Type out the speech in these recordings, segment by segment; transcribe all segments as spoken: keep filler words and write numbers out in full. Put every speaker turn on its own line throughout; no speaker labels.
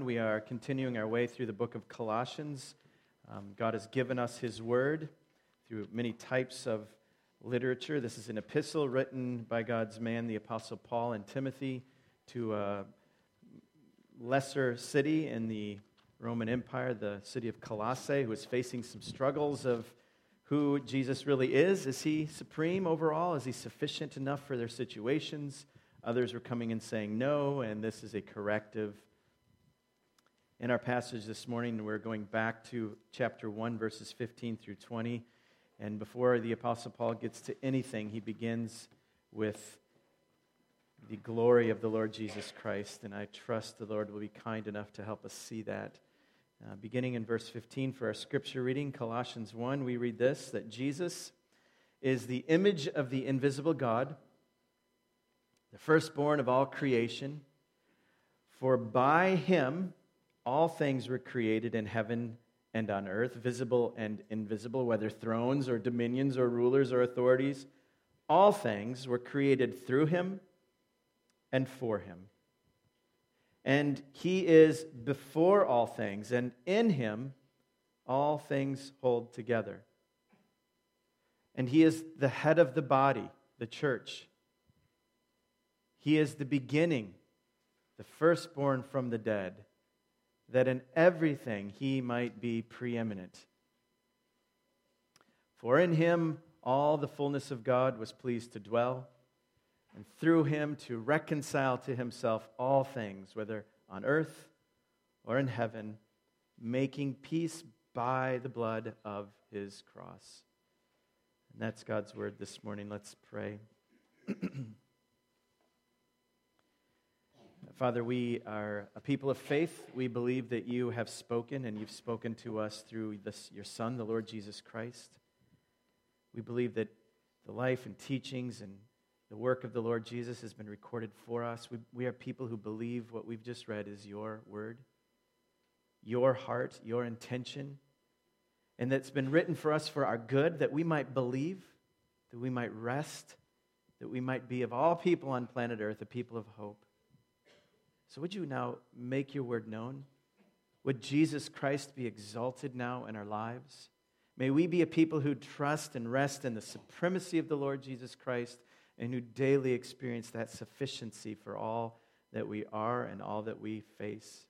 We are continuing our way through the book of Colossians. Um, God has given us His Word through many types of literature. This is an epistle written by God's man, the Apostle Paul and Timothy, to a lesser city in the Roman Empire, the city of Colossae, who is facing some struggles of who Jesus really is. Is He supreme overall? Is He sufficient enough for their situations? Others were coming and saying no, and this is a corrective. In our passage this morning, we're going back to chapter one, verses fifteen through twenty. And before the Apostle Paul gets to anything, he begins with the glory of the Lord Jesus Christ. And I trust the Lord will be kind enough to help us see that. Uh, beginning in verse fifteen for our scripture reading, Colossians one, we read this, that Jesus is the image of the invisible God, the firstborn of all creation. For by Him all things were created in heaven and on earth, visible and invisible, whether thrones or dominions or rulers or authorities. All things were created through Him and for Him. And He is before all things, and in Him all things hold together. And He is the head of the body, the church. He is the beginning, the firstborn from the dead, that in everything He might be preeminent. For in Him all the fullness of God was pleased to dwell, and through Him to reconcile to Himself all things, whether on earth or in heaven, making peace by the blood of His cross. And that's God's word this morning. Let's pray. Father, we are a people of faith. We believe that You have spoken, and You've spoken to us through this, Your Son, the Lord Jesus Christ. We believe that the life and teachings and the work of the Lord Jesus has been recorded for us. We, we are people who believe what we've just read is Your word, Your heart, Your intention, and that's been written for us for our good, that we might believe, that we might rest, that we might be of all people on planet Earth, a people of hope. So would You now make Your word known? Would Jesus Christ be exalted now in our lives? May we be a people who trust and rest in the supremacy of the Lord Jesus Christ and who daily experience that sufficiency for all that we are and all that we face.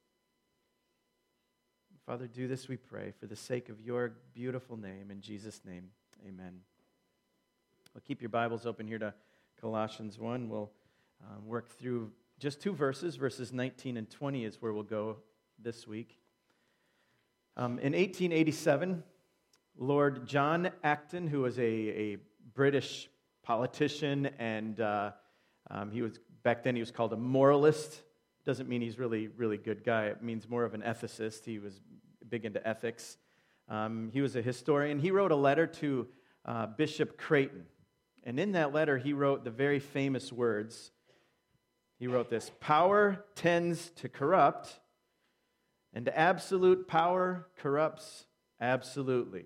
Father, do this, we pray, for the sake of Your beautiful name. In Jesus' name, amen. Well, keep your Bibles open here to Colossians one. We'll um, work through just two verses, verses nineteen and twenty is where we'll go this week. Um, in eighteen eighty-seven, Lord John Acton, who was a, a British politician, and uh, um, he was back then he was called a moralist. Doesn't mean he's really, really good guy. It means more of an ethicist. He was big into ethics. Um, he was a historian. He wrote a letter to uh, Bishop Creighton, and in that letter he wrote the very famous words. He wrote this: "Power tends to corrupt, and absolute power corrupts absolutely."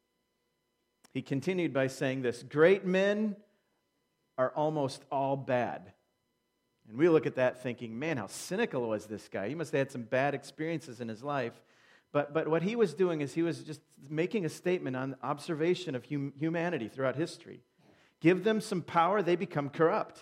He continued by saying this: "Great men are almost all bad." And we look at that thinking, man, how cynical was this guy? He must have had some bad experiences in his life. But, but what he was doing is he was just making a statement on observation of hum- humanity throughout history. Give them some power, they become corrupt.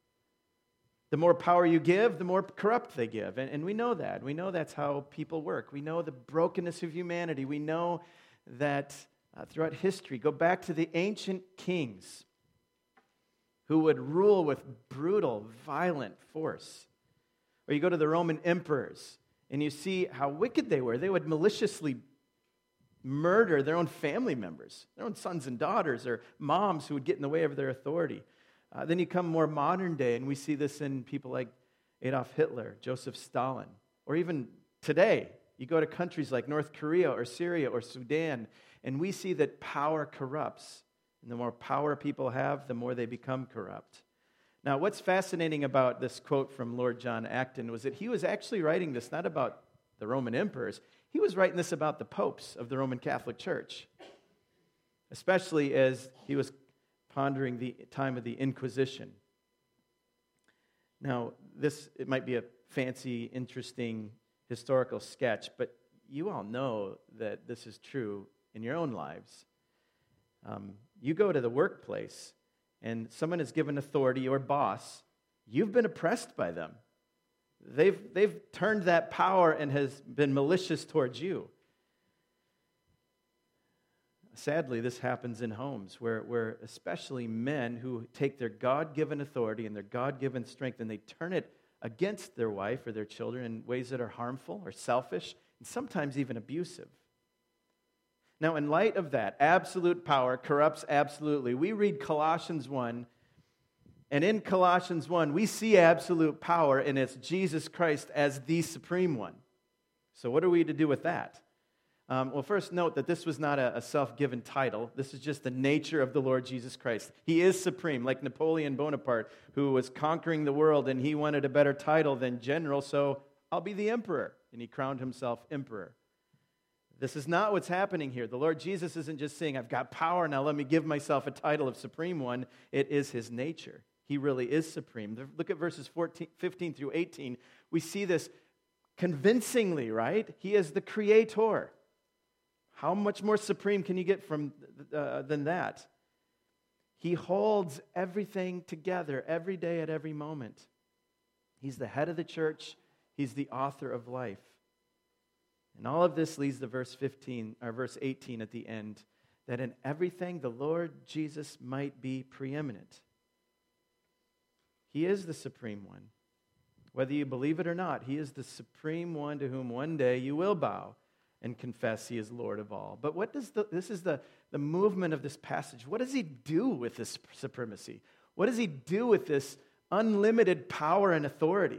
The more power you give, the more corrupt they give. And, and we know that. We know that's how people work. We know the brokenness of humanity. We know that uh, throughout history, go back to the ancient kings who would rule with brutal, violent force. Or you go to the Roman emperors, and you see how wicked they were. They would maliciously murder their own family members, their own sons and daughters, or moms who would get in the way of their authority. Uh, then you come more modern day, and we see this in people like Adolf Hitler, Joseph Stalin, or even today. You go to countries like North Korea or Syria or Sudan, and we see that power corrupts. And the more power people have, the more they become corrupt. Now, what's fascinating about this quote from Lord John Acton was that he was actually writing this not about the Roman emperors. He was writing this about the popes of the Roman Catholic Church, especially as he was pondering the time of the Inquisition. Now, this, it might be a fancy, interesting historical sketch, but you all know that this is true in your own lives. Um, you go to the workplace, and someone is given authority, your boss. You've been oppressed by them. They've, they've turned that power and has been malicious towards you. Sadly, this happens in homes where, where especially men who take their God-given authority and their God-given strength and they turn it against their wife or their children in ways that are harmful or selfish and sometimes even abusive. Now, in light of that, absolute power corrupts absolutely. We read Colossians one, and in Colossians one, we see absolute power, and it's Jesus Christ as the supreme one. So what are we to do with that? Um, well, first note that this was not a, a self-given title. This is just the nature of the Lord Jesus Christ. He is supreme, like Napoleon Bonaparte, who was conquering the world, and he wanted a better title than general, so I'll be the emperor. And he crowned himself emperor. This is not what's happening here. The Lord Jesus isn't just saying, I've got power, now let me give myself a title of supreme one. It is his nature. He really is supreme. Look at verses fourteen, fifteen through eighteen. We see this convincingly, right? He is the creator. How much more supreme can you get from uh, than that? He holds everything together every day at every moment. He's the head of the church. He's the author of life. And all of this leads to verse fifteen or verse eighteen at the end, that in everything the Lord Jesus might be preeminent. He is the supreme one. Whether you believe it or not, he is the supreme one to whom one day you will bow and confess he is Lord of all. But what does the, this is the, the movement of this passage. What does he do with this supremacy? What does he do with this unlimited power and authority?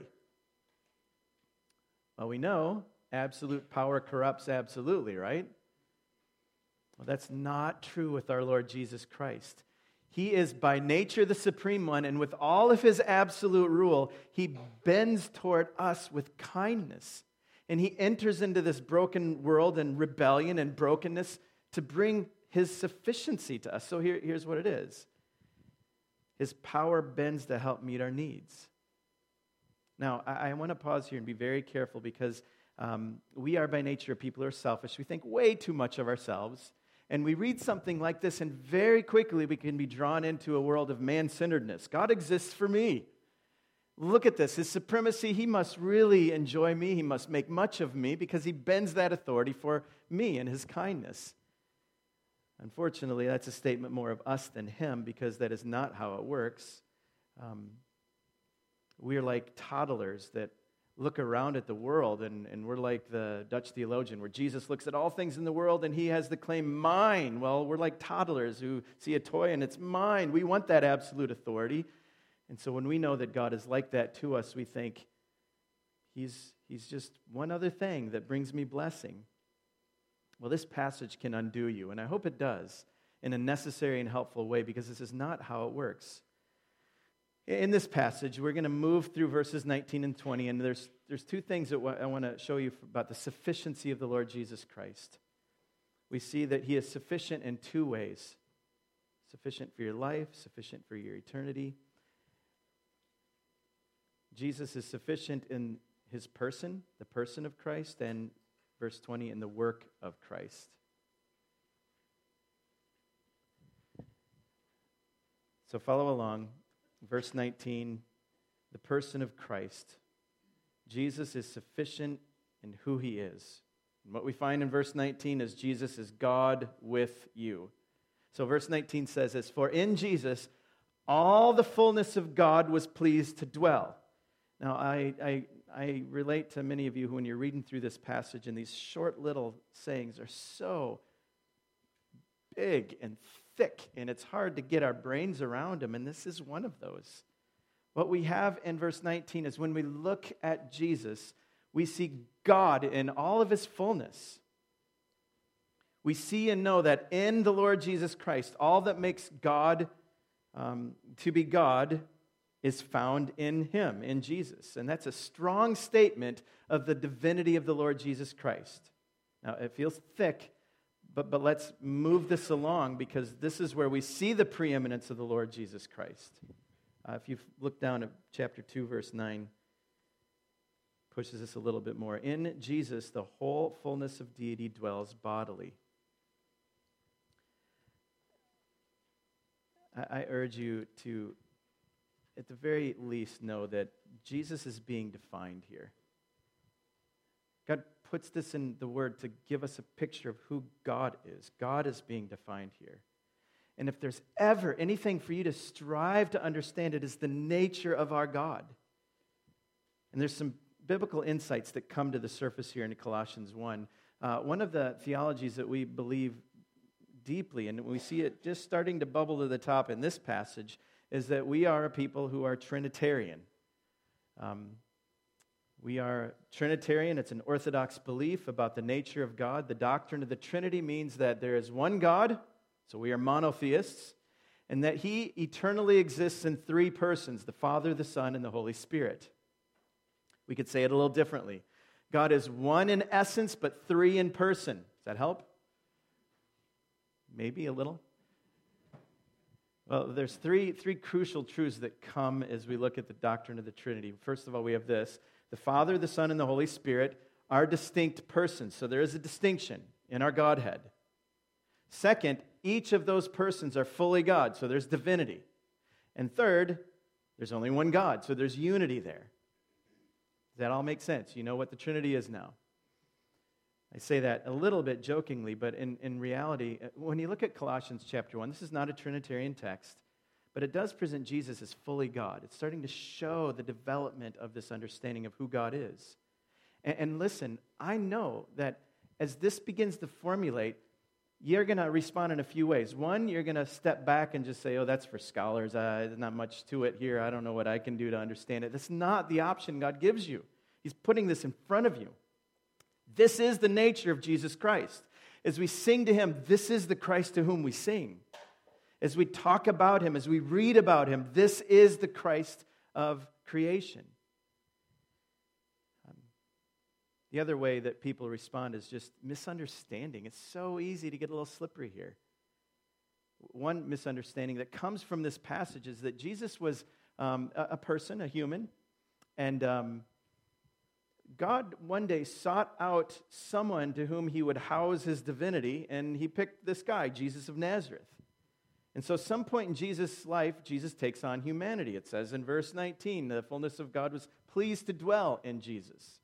Well, we know absolute power corrupts absolutely, right? Well, that's not true with our Lord Jesus Christ. He is by nature the supreme one, and with all of his absolute rule, he bends toward us with kindness. And he enters into this broken world and rebellion and brokenness to bring his sufficiency to us. So here, here's what it is. His power bends to help meet our needs. Now, I, I want to pause here and be very careful because um, we are by nature people who are selfish. We think way too much of ourselves. And we read something like this, and very quickly we can be drawn into a world of man-centeredness. God exists for me. Look at this. His supremacy, he must really enjoy me. He must make much of me because he bends that authority for me in his kindness. Unfortunately, that's a statement more of us than him because that is not how it works. Um, we are like toddlers that look around at the world, and, and we're like the Dutch theologian where Jesus looks at all things in the world and he has the claim, mine. Well, we're like toddlers who see a toy and it's mine. We want that absolute authority. And so when we know that God is like that to us, we think, he's, he's just one other thing that brings me blessing. Well, this passage can undo you, and I hope it does in a necessary and helpful way because this is not how it works. In this passage, we're going to move through verses nineteen and twenty, and there's, there's two things that I want to show you about the sufficiency of the Lord Jesus Christ. We see that he is sufficient in two ways. Sufficient for your life, sufficient for your eternity. Jesus is sufficient in his person, the person of Christ, and verse twenty, in the work of Christ. So follow along. Verse nineteen, the person of Christ. Jesus is sufficient in who he is. And what we find in verse nineteen is Jesus is God with you. So verse nineteen says this, for in Jesus all the fullness of God was pleased to dwell. Now, I, I, I relate to many of you who, when you're reading through this passage, and these short little sayings are so big and thick, and it's hard to get our brains around them, and this is one of those. What we have in verse nineteen is when we look at Jesus, we see God in all of his fullness. We see and know that in the Lord Jesus Christ, all that makes God um, to be God is found in him, in Jesus. And that's a strong statement of the divinity of the Lord Jesus Christ. Now, it feels thick, but, but let's move this along because this is where we see the preeminence of the Lord Jesus Christ. Uh, if you look down at chapter two, verse nine, pushes us a little bit more. In Jesus, the whole fullness of deity dwells bodily. I, I urge you to, at the very least, know that Jesus is being defined here. God puts this in the Word to give us a picture of who God is. God is being defined here. And if there's ever anything for you to strive to understand, it is the nature of our God. And there's some biblical insights that come to the surface here in Colossians one. Uh, one of the theologies that we believe deeply, and we see it just starting to bubble to the top in this passage, is that we are a people who are Trinitarian. Um, we are Trinitarian. It's an orthodox belief about the nature of God. The doctrine of the Trinity means that there is one God, so we are monotheists, and that He eternally exists in three persons, the Father, the Son, and the Holy Spirit. We could say it a little differently. God is one in essence, but three in person. Does that help? Maybe a little. Well, there's three, three crucial truths that come as we look at the doctrine of the Trinity. First of all, we have this. The Father, the Son, and the Holy Spirit are distinct persons. So there is a distinction in our Godhead. Second, each of those persons are fully God. So there's divinity. And third, there's only one God. So there's unity there. Does that all make sense? You know what the Trinity is now. I say that a little bit jokingly, but in, in reality, when you look at Colossians chapter one, this is not a Trinitarian text, but it does present Jesus as fully God. It's starting to show the development of this understanding of who God is. And, and listen, I know that as this begins to formulate, you're going to respond in a few ways. One, you're going to step back and just say, oh, that's for scholars. Uh, there's not much to it here. I don't know what I can do to understand it. That's not the option God gives you. He's putting this in front of you. This is the nature of Jesus Christ. As we sing to Him, this is the Christ to whom we sing. As we talk about Him, as we read about Him, this is the Christ of creation. Um, the other way that people respond is just misunderstanding. It's so easy to get a little slippery here. One misunderstanding that comes from this passage is that Jesus was um, a, a person, a human, and um, God one day sought out someone to whom He would house His divinity, and He picked this guy, Jesus of Nazareth. And so some point in Jesus' life, Jesus takes on humanity. It says in verse nineteen, the fullness of God was pleased to dwell in Jesus.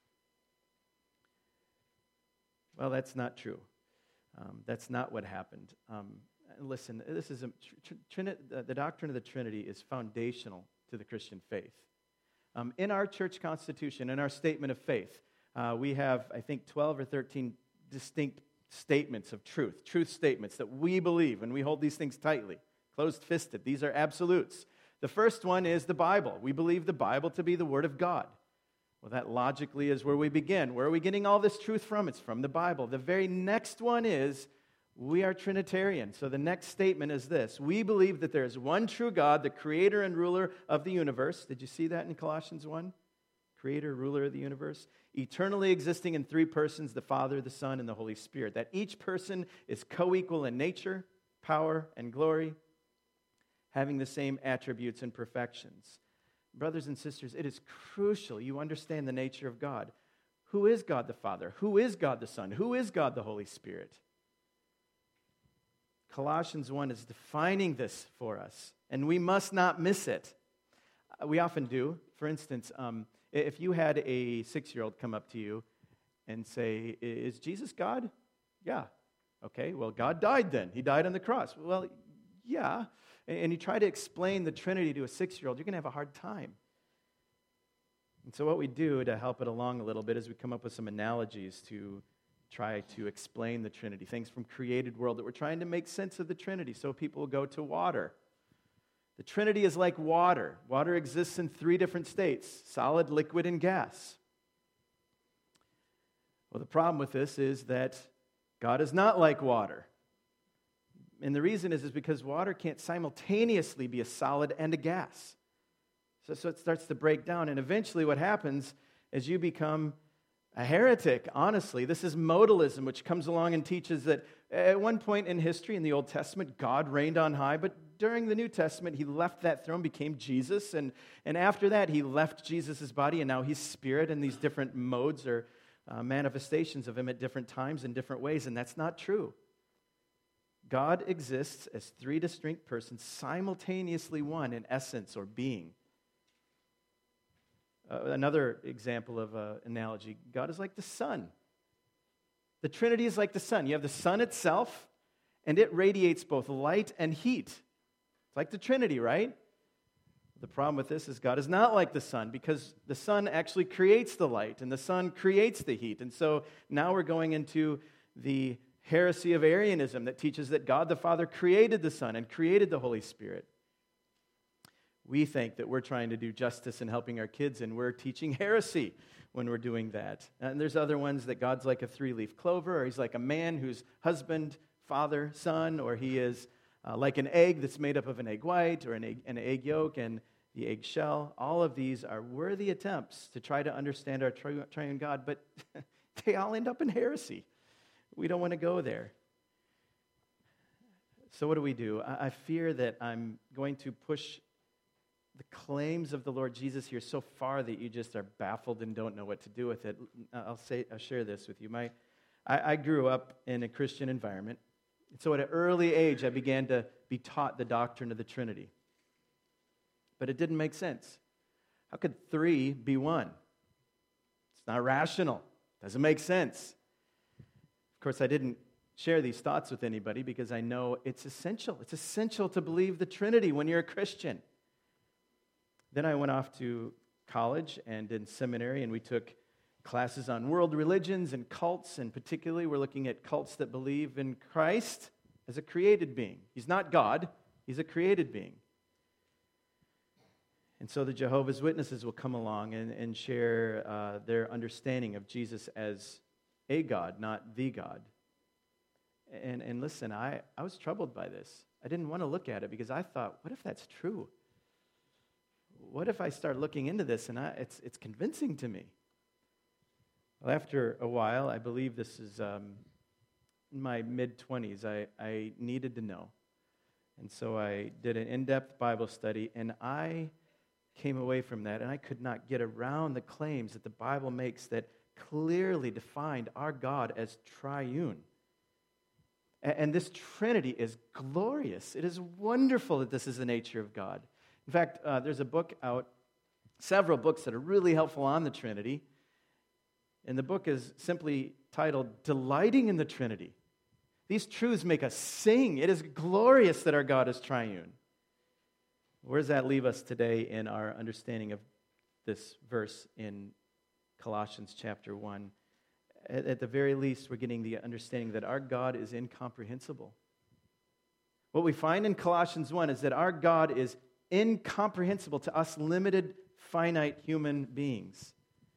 Well, that's not true. Um, that's not what happened. Um, listen, this is a, tr- tr- the doctrine of the Trinity is foundational to the Christian faith. Um, in our church constitution, in our statement of faith, uh, we have, I think, twelve or thirteen distinct statements of truth, truth statements that we believe, and we hold these things tightly, closed-fisted. These are absolutes. The first one is the Bible. We believe the Bible to be the Word of God. Well, that logically is where we begin. Where are we getting all this truth from? It's from the Bible. The very next one is we are Trinitarian. So the next statement is this. We believe that there is one true God, the creator and ruler of the universe. Did you see that in Colossians one? Creator, ruler of the universe. Eternally existing in three persons, the Father, the Son, and the Holy Spirit. That each person is co-equal in nature, power, and glory, having the same attributes and perfections. Brothers and sisters, it is crucial you understand the nature of God. Who is God the Father? Who is God the Son? Who is God the Holy Spirit? Colossians one is defining this for us, and we must not miss it. We often do. For instance, um, if you had a six-year-old come up to you and say, is Jesus God? Yeah. Okay, well, God died then. He died on the cross. Well, yeah. And you try to explain the Trinity to a six-year-old, you're going to have a hard time. And so what we do to help it along a little bit is we come up with some analogies to try to explain the Trinity, things from created world that we're trying to make sense of the Trinity. So people will go to water. The Trinity is like water. Water exists in three different states, solid, liquid, and gas. Well, the problem with this is that God is not like water. And the reason is, is because water can't simultaneously be a solid and a gas. So, so it starts to break down, and eventually what happens is you become a heretic, honestly. This is modalism, which comes along and teaches that At one point in history, in the Old Testament, God reigned on high, but during the New Testament, he left that throne, became Jesus, and, and after that, he left Jesus' body, and now he's spirit, and these different modes or uh, manifestations of him at different times in different ways, and that's not true. God exists as three distinct persons, simultaneously one in essence or being. Uh, another example of an analogy, God is like the sun. The Trinity is like the sun. You have the sun itself, and it radiates both light and heat. It's like the Trinity, right? The problem with this is God is not like the sun, because the sun actually creates the light, and the sun creates the heat. And so now we're going into the heresy of Arianism that teaches that God the Father created the Son and created the Holy Spirit. We think that we're trying to do justice and helping our kids, and we're teaching heresy when we're doing that. And there's other ones that God's like a three-leaf clover, or he's like a man who's husband, father, son, or he is uh, like an egg that's made up of an egg white or an egg, an egg yolk and the egg shell. All of these are worthy attempts to try to understand our tri- triune God, but they all end up in heresy. We don't want to go there. So what do we do? I, I fear that I'm going to push the claims of the Lord Jesus here so far that you just are baffled and don't know what to do with it. I'll say, I'll share this with you. My, I, I grew up in a Christian environment, and so at an early age, I began to be taught the doctrine of the Trinity. But it didn't make sense. How could three be one? It's not rational. It doesn't make sense. Of course, I didn't share these thoughts with anybody because I know it's essential. It's essential to believe the Trinity when you're a Christian. Then I went off to college and in seminary, and we took classes on world religions and cults, and particularly we're looking at cults that believe in Christ as a created being. He's not God, he's a created being. And so the Jehovah's Witnesses will come along and, and share uh, their understanding of Jesus as a God, not the God. And, and listen, I, I was troubled by this. I didn't want to look at it because I thought, what if that's true? What if I start looking into this and I, it's, it's convincing to me? Well, after a while, I believe this is um, in my mid-twenties, I, I needed to know. And so I did an in-depth Bible study, and I came away from that, and I could not get around the claims that the Bible makes that clearly defined our God as triune. And this Trinity is glorious. It is wonderful that this is the nature of God. In fact, uh, there's a book out, several books that are really helpful on the Trinity. And the book is simply titled, Delighting in the Trinity. These truths make us sing. It is glorious that our God is triune. Where does that leave us today in our understanding of this verse in Colossians chapter one? At, at the very least, we're getting the understanding that our God is incomprehensible. What we find in Colossians one is that our God is incomprehensible to us limited, finite human beings.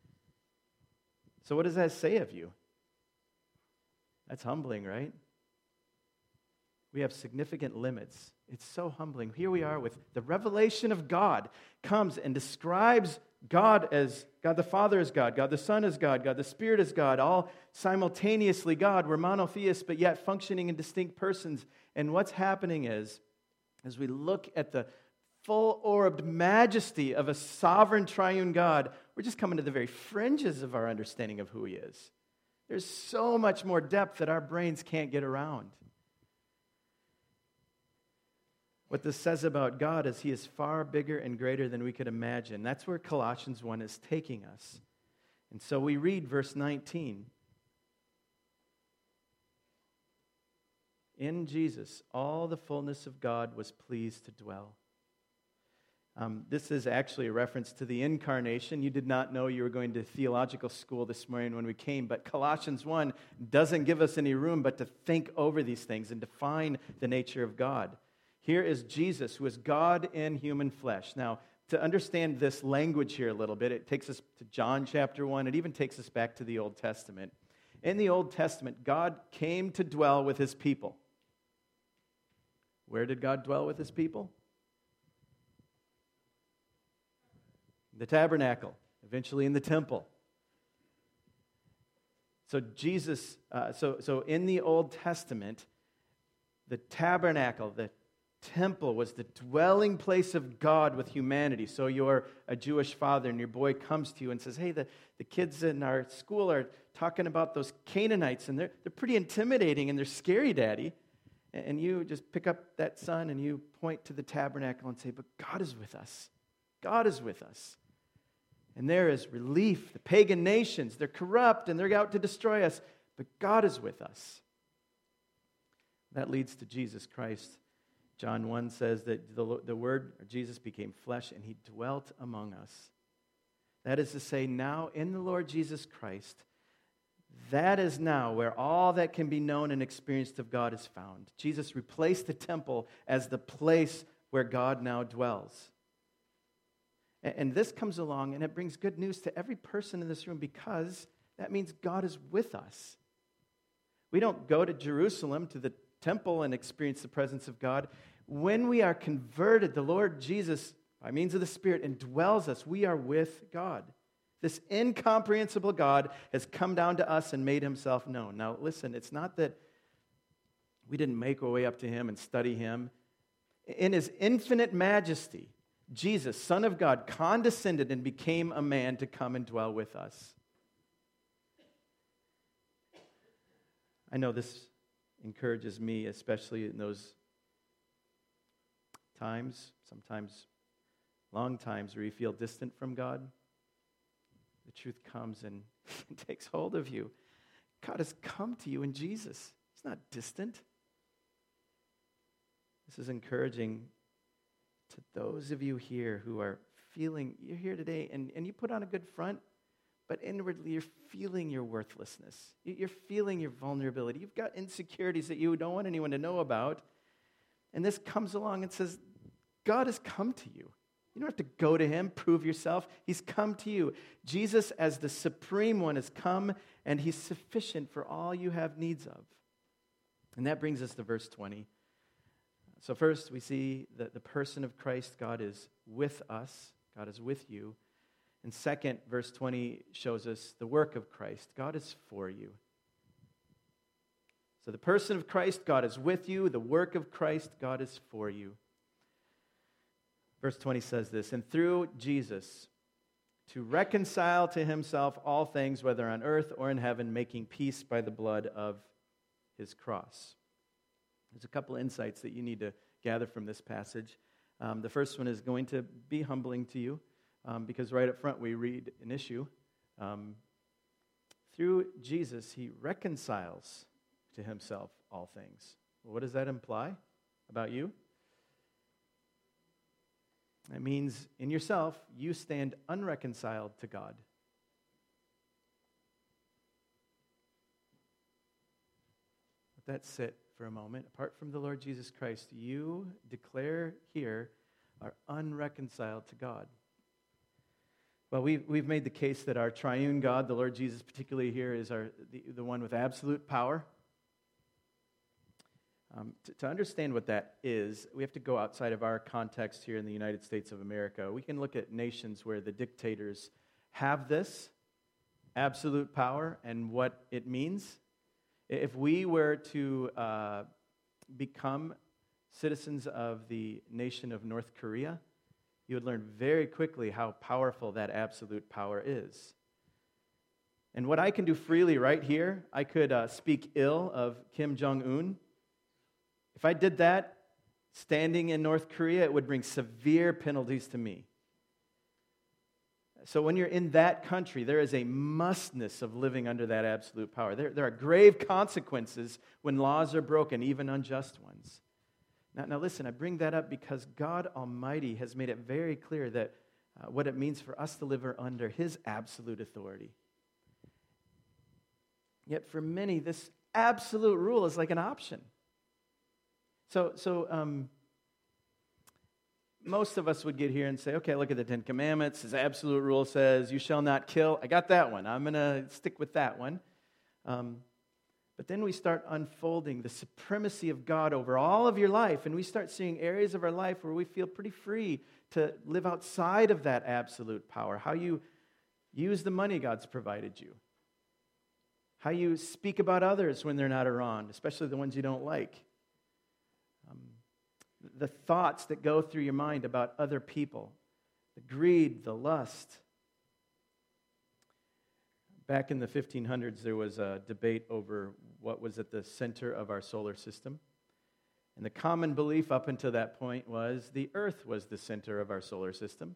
So what does that say of you? That's humbling, right? We have significant limits. It's so humbling. Here we are with the revelation of God comes and describes God as God the Father is God, God the Son is God, God the Spirit is God, all simultaneously God. We're monotheists, but yet functioning in distinct persons. And what's happening is, as we look at the full-orbed majesty of a sovereign triune God, we're just coming to the very fringes of our understanding of who He is. There's so much more depth that our brains can't get around. What this says about God is He is far bigger and greater than we could imagine. That's where Colossians one is taking us. And so we read verse nineteen. In Jesus, all the fullness of God was pleased to dwell. Um, this is actually a reference to the incarnation. You did not know you were going to theological school this morning when we came, but Colossians one doesn't give us any room but to think over these things and define the nature of God. Here is Jesus, who is God in human flesh. Now, to understand this language here a little bit, it takes us to John chapter one. It even takes us back to the Old Testament. In the Old Testament, God came to dwell with His people. Where did God dwell with His people? The tabernacle, eventually in the temple. So Jesus, uh, so, so in the Old Testament, the tabernacle, the temple was the dwelling place of God with humanity. So you're a Jewish father and your boy comes to you and says, hey, the, the kids in our school are talking about those Canaanites and they're, they're pretty intimidating and they're scary, Daddy. And you just pick up that son and you point to the tabernacle and say, but God is with us. God is with us. And there is relief. The pagan nations, they're corrupt and they're out to destroy us, but God is with us. That leads to Jesus Christ. John one says that the, the Word, or Jesus, became flesh and He dwelt among us. That is to say, now in the Lord Jesus Christ, that is now where all that can be known and experienced of God is found. Jesus replaced the temple as the place where God now dwells. And, and this comes along and it brings good news to every person in this room because that means God is with us. We don't go to Jerusalem, to the temple, and experience the presence of God. When we are converted, the Lord Jesus, by means of the Spirit, indwells us. We are with God. This incomprehensible God has come down to us and made Himself known. Now, listen, it's not that we didn't make our way up to Him and study Him. In His infinite majesty, Jesus, Son of God, condescended and became a man to come and dwell with us. I know this encourages me, especially in those times, sometimes long times where you feel distant from God. The truth comes and takes hold of you. God has come to you in Jesus. He's not distant. This is encouraging to those of you here who are feeling, you're here today and, and you put on a good front, but inwardly you're feeling your worthlessness. You're feeling your vulnerability. You've got insecurities that you don't want anyone to know about. And this comes along and says, God has come to you. You don't have to go to Him, prove yourself. He's come to you. Jesus, as the supreme one, has come, and He's sufficient for all you have needs of. And that brings us to verse twenty. So first, we see that the person of Christ, God is with us. God is with you. And second, verse twenty shows us the work of Christ. God is for you. So the person of Christ, God is with you. The work of Christ, God is for you. Verse twenty says this, and through Jesus, to reconcile to Himself all things, whether on earth or in heaven, making peace by the blood of His cross. There's a couple insights that you need to gather from this passage. Um, the first one is going to be humbling to you, um, because right up front we read an issue. Um, through Jesus, He reconciles to Himself all things. Well, what does that imply about you? That means in yourself, you stand unreconciled to God. Let that sit for a moment. Apart from the Lord Jesus Christ, you declare here are unreconciled to God. Well, we've, we've made the case that our triune God, the Lord Jesus particularly here, is our the, the one with absolute power. Um, to, to understand what that is, we have to go outside of our context here in the United States of America. We can look at nations where the dictators have this absolute power and what it means. If we were to uh, become citizens of the nation of North Korea, you would learn very quickly how powerful that absolute power is. And what I can do freely right here, I could uh, speak ill of Kim Jong-un. If I did that, standing in North Korea, it would bring severe penalties to me. So when you're in that country, there is a mustness of living under that absolute power. There, there are grave consequences when laws are broken, even unjust ones. Now, now listen, I bring that up because God Almighty has made it very clear that uh, what it means for us to live under His absolute authority. Yet for many, this absolute rule is like an option. So, so um, most of us would get here and say, okay, look at the Ten Commandments. His absolute rule says, you shall not kill. I got that one. I'm going to stick with that one. Um, but then we start unfolding the supremacy of God over all of your life, and we start seeing areas of our life where we feel pretty free to live outside of that absolute power. How you use the money God's provided you. how you speak about others when they're not around, especially the ones you don't like. Um, the thoughts that go through your mind about other people, the greed, the lust. Back in the fifteen hundreds, there was a debate over what was at the center of our solar system. And the common belief up until that point was the Earth was the center of our solar system.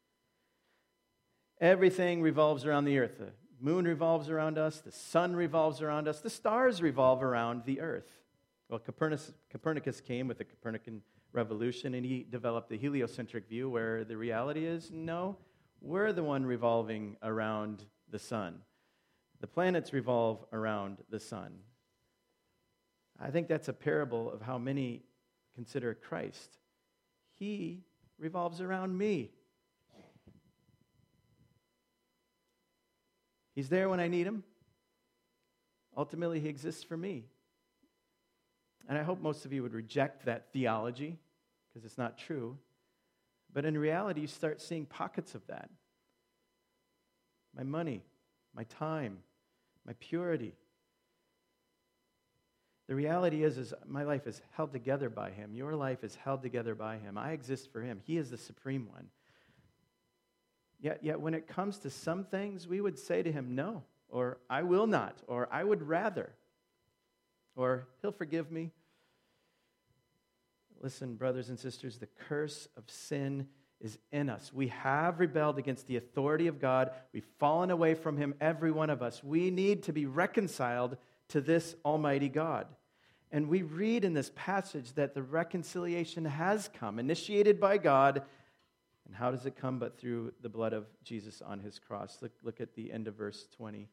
Everything revolves around the Earth. The moon revolves around us. The sun revolves around us. The stars revolve around the Earth. Well, Copernicus, Copernicus came with the Copernican revolution, and he developed the heliocentric view where the reality is, no, we're the one revolving around the sun. The planets revolve around the sun. I think that's a parable of how many consider Christ. He revolves around me. He's there when I need him. Ultimately, he exists for me. And I hope most of you would reject that theology because it's not true. But in reality, you start seeing pockets of that. My money, my time, my purity. The reality is, is my life is held together by him. Your life is held together by him. I exist for him. He is the supreme one. Yet, yet when it comes to some things, we would say to him, no, or I will not, or I would rather, or he'll forgive me. Listen, brothers and sisters, the curse of sin is in us. We have rebelled against the authority of God. We've fallen away from him, every one of us. We need to be reconciled to this almighty God. And we read in this passage that the reconciliation has come, initiated by God. And how does it come but through the blood of Jesus on his cross? Look, look at the end of verse twenty.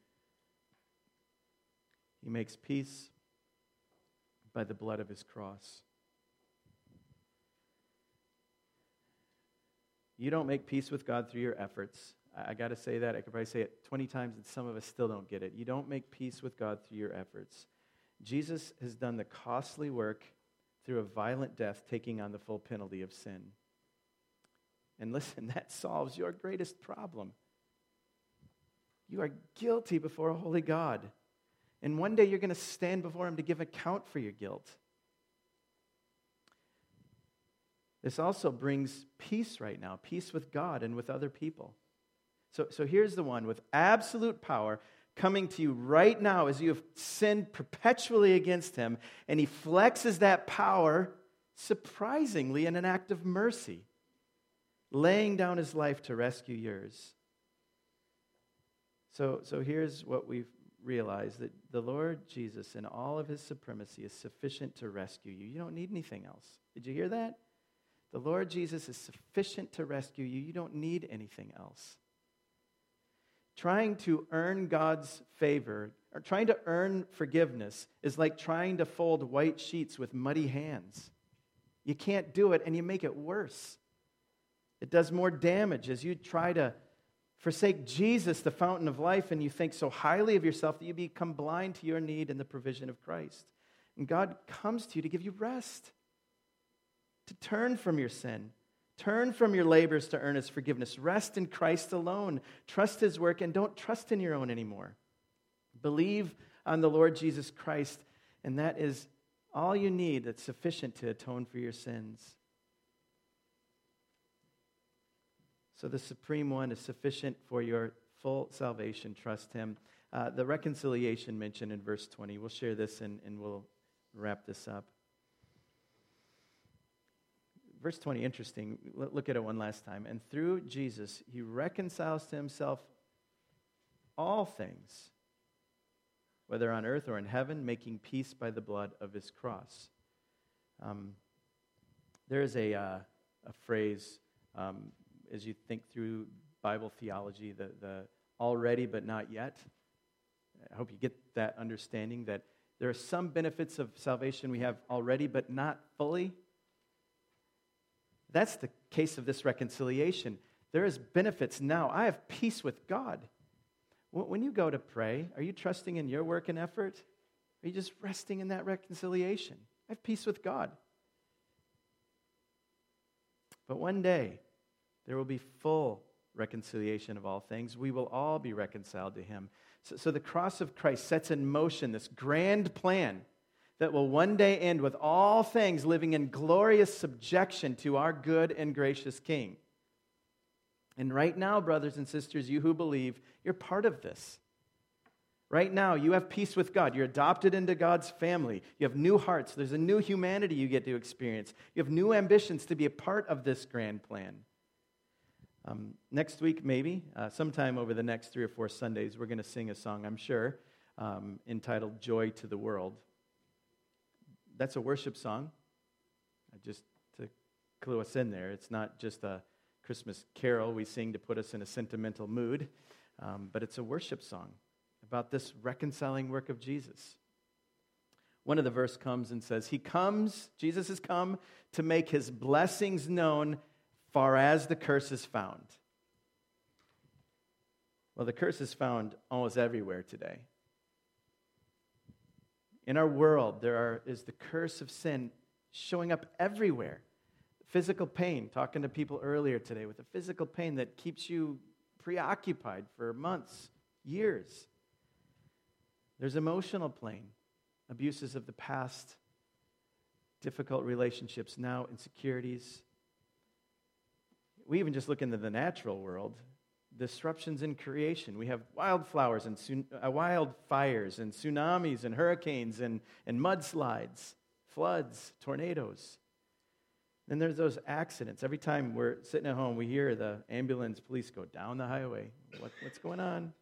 He makes peace by the blood of his cross. You don't make peace with God through your efforts. I, I got to say that. I could probably say it twenty times and some of us still don't get it. You don't make peace with God through your efforts. Jesus has done the costly work through a violent death, taking on the full penalty of sin. And listen, that solves your greatest problem. You are guilty before a holy God. And one day you're going to stand before him to give account for your guilt. This also brings peace right now, peace with God and with other people. So, so here's the one with absolute power coming to you right now as you have sinned perpetually against him, and he flexes that power surprisingly in an act of mercy, laying down his life to rescue yours. So, so here's what we've realized, that the Lord Jesus in all of his supremacy is sufficient to rescue you. You don't need anything else. Did you hear that? The Lord Jesus is sufficient to rescue you. You don't need anything else. Trying to earn God's favor, or trying to earn forgiveness, is like trying to fold white sheets with muddy hands. You can't do it, and you make it worse. It does more damage as you try to forsake Jesus, the fountain of life, and you think so highly of yourself that you become blind to your need and the provision of Christ. And God comes to you to give you rest, to turn from your sin, turn from your labors to earn his forgiveness. Rest in Christ alone. Trust his work, and don't trust in your own anymore. Believe on the Lord Jesus Christ, and that is all you need that's sufficient to atone for your sins. So the Supreme One is sufficient for your full salvation. Trust him. Uh, the reconciliation mentioned in verse twenty. We'll share this and, and we'll wrap this up. Verse twenty, interesting. Look at it one last time. And through Jesus, he reconciles to himself all things, whether on earth or in heaven, making peace by the blood of his cross. Um, there is a, uh, a phrase, um, as you think through Bible theology, the, the already but not yet. I hope you get that understanding that there are some benefits of salvation we have already, but not fully. That's the case of this reconciliation. There is benefits now. I have peace with God. When you go to pray, are you trusting in your work and effort? Or are you just resting in that reconciliation? I have peace with God. But one day, there will be full reconciliation of all things. We will all be reconciled to him. So, so the cross of Christ sets in motion this grand plan that will one day end with all things living in glorious subjection to our good and gracious King. And right now, brothers and sisters, you who believe, you're part of this. Right now, you have peace with God. You're adopted into God's family. You have new hearts. There's a new humanity you get to experience. You have new ambitions to be a part of this grand plan. Um, next week, maybe, uh, sometime over the next three or four Sundays, we're going to sing a song, I'm sure, um, entitled Joy to the World. That's a worship song, just to clue us in there. It's not just a Christmas carol we sing to put us in a sentimental mood, um, but it's a worship song about this reconciling work of Jesus. One of the verse comes and says, He comes, Jesus has come to make His blessings known far as the curse is found. Well, the curse is found almost everywhere today. In our world, there are, is the curse of sin showing up everywhere. Physical pain, talking to people earlier today with the physical pain that keeps you preoccupied for months, years. There's emotional pain, abuses of the past, difficult relationships now, insecurities. We even just look into the natural world, disruptions in creation. We have wildflowers and sun- uh, wildfires and tsunamis and hurricanes and, and mudslides, floods, tornadoes. Then there's those accidents. Every time we're sitting at home, we hear the ambulance police go down the highway. What, what's going on?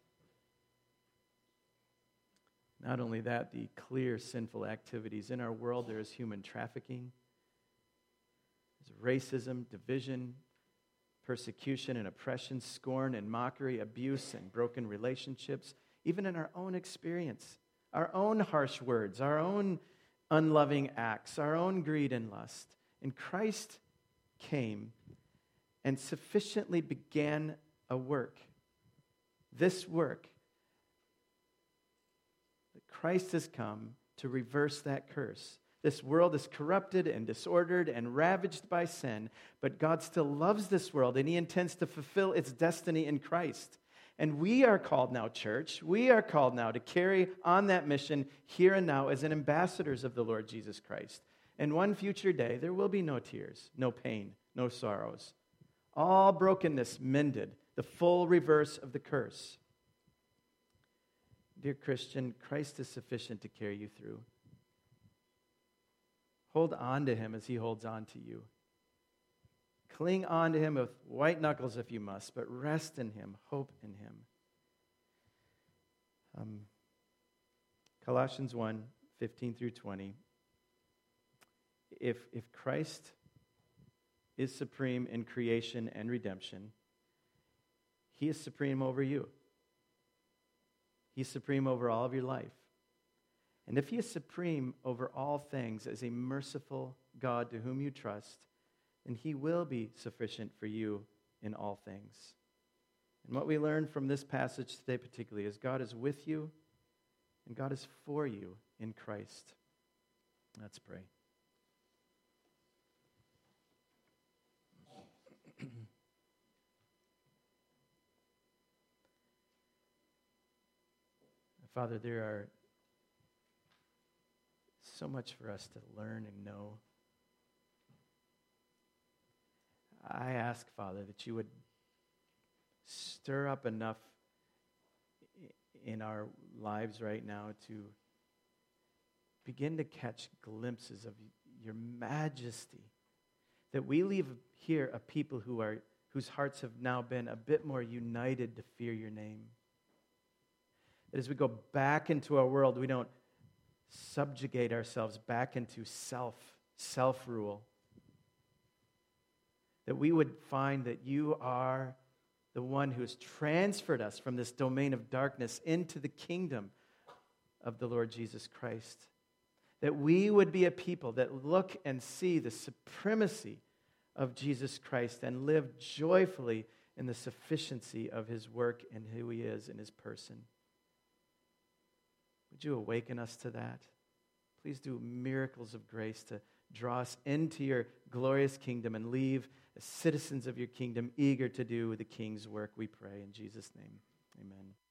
Not only that, the clear sinful activities. In our world, there is human trafficking, there's racism, division, persecution and oppression, scorn and mockery, abuse and broken relationships, even in our own experience, our own harsh words, our own unloving acts, our own greed and lust. And Christ came and sufficiently began a work. This work, that Christ has come to reverse that curse. This world is corrupted and disordered and ravaged by sin, but God still loves this world and He intends to fulfill its destiny in Christ. And we are called now, church, we are called now to carry on that mission here and now as an ambassadors of the Lord Jesus Christ. And one future day, there will be no tears, no pain, no sorrows. All brokenness mended, the full reverse of the curse. Dear Christian, Christ is sufficient to carry you through. Hold on to Him as He holds on to you. Cling on to Him with white knuckles if you must, but rest in Him, hope in Him. Um, Colossians one, fifteen through twenty. If, if Christ is supreme in creation and redemption, He is supreme over you. He's supreme over all of your life. And if He is supreme over all things as a merciful God to whom you trust, then He will be sufficient for you in all things. And what we learn from this passage today particularly is God is with you and God is for you in Christ. Let's pray. Father, there are so much for us to learn and know. I ask, Father, that you would stir up enough in our lives right now to begin to catch glimpses of your majesty, that we leave here a people who are whose hearts have now been a bit more united to fear your name. That as we go back into our world, we don't subjugate ourselves back into self, self-rule. That we would find that you are the one who has transferred us from this domain of darkness into the kingdom of the Lord Jesus Christ. That we would be a people that look and see the supremacy of Jesus Christ and live joyfully in the sufficiency of His work and who He is in His person. Would you awaken us to that? Please do miracles of grace to draw us into your glorious kingdom and leave as citizens of your kingdom, eager to do the King's work, we pray in Jesus' name. Amen.